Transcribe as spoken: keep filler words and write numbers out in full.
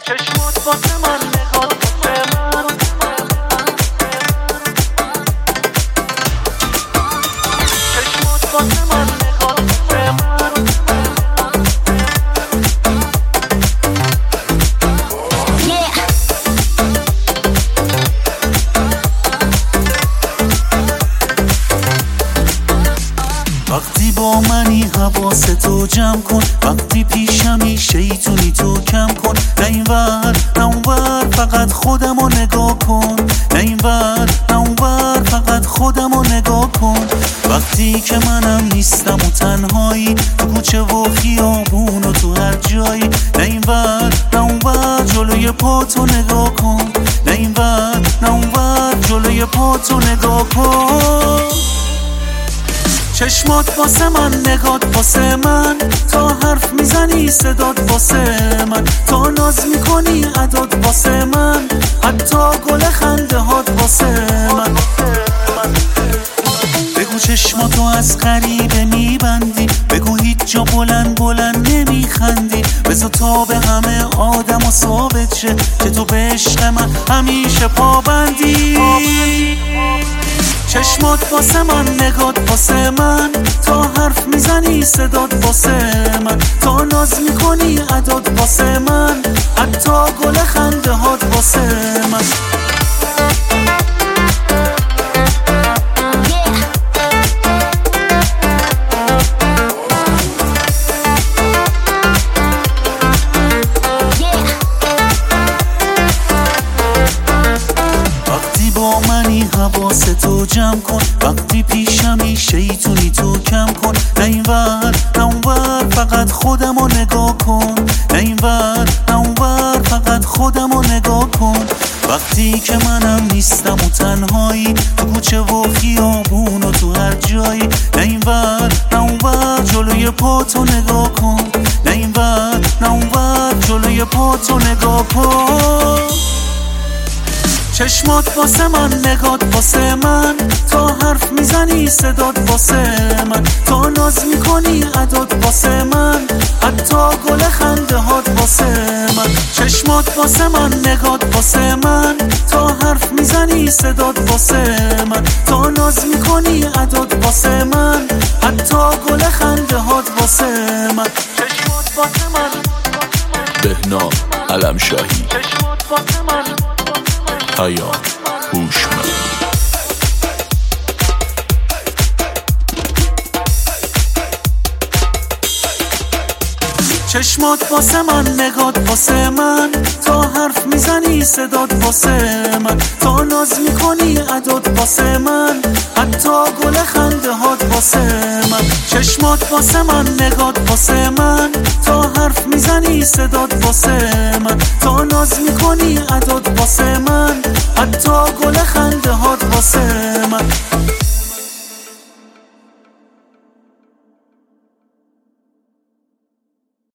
چشمات واسه من نگات واسه من چشمات واسه من نگات واسه من وقتی با منی حواستو جمع کن، وقتی پیشمی شیطونی تو کم کن. نه این ور نه اون ور فقط خودمو نگاه کن، نه این ور نه اون ور فقط خودمو نگاه کن. وقتی که منم نیستم و تنهایی تو کوچه و خیابون و تو هر جایی. نه این ور نه اون ور جلوی پاتو نگاه کن، نه این ور نه اون ور جلوی پاتو نگاه کن. چشمات واسه من نگات واسه من، تا حرف میزنی صدات واسه من، تا ناز میکنی عداد واسه من، حتی گل خنده هات واسه من. بگو چشماتو از غریبه میبندی، بگو هیچ جا بلند بلند نمیخندی. بذار تا به همه آدم و ثابت شه که تو به عشق من همیشه پابندی. چشمات واسه من نگات واسه من، تا حرف میزنی صدات واسه من، تا ناز میکنی عداد واسه من، حتی گل خنده هات واسه من. با منی حواستو جمع کن، وقتی پیشمی شیطونی تو کم کن. نه این ور نه اون ور فقط خودمو نگاه کن، نه این ور نه اون ور فقط خودمو نگاه کن. وقتی که منم نیستم و تنهایی تو کوچه و خیابون و تو هر جایی. نه این ور نه اون ور جلوی پاتو نگاه کن، نه این ور نه اون ور جلوی پاتو نگاه کن. چشمات واسه من نگات واسه من، تا حرف میزنی صدات واسه من، تا ناز میکنی عداد واسه من، حتی گل خنده هات واسه من. چشمات واسه من نگات واسه من، تا حرف میزنی صدات واسه من، تا ناز میکنی عداد واسه من، حتی گل خنده هات واسه من. چشمات واسه من بهنام علمشاهی، چشمات واسه من پیام هوشمند. چشمات واسه من نگات واسه من، تا حرف میزنی صدات واسه من، تا ناز میکنی عداد واسه من، حتی گل خنده هات واسه من. چشمات واسه من نگات واسه من، تا حرف میزنی صدات واسه من، تا ناز میکنی عداد واسه من، حتی گل خنده هات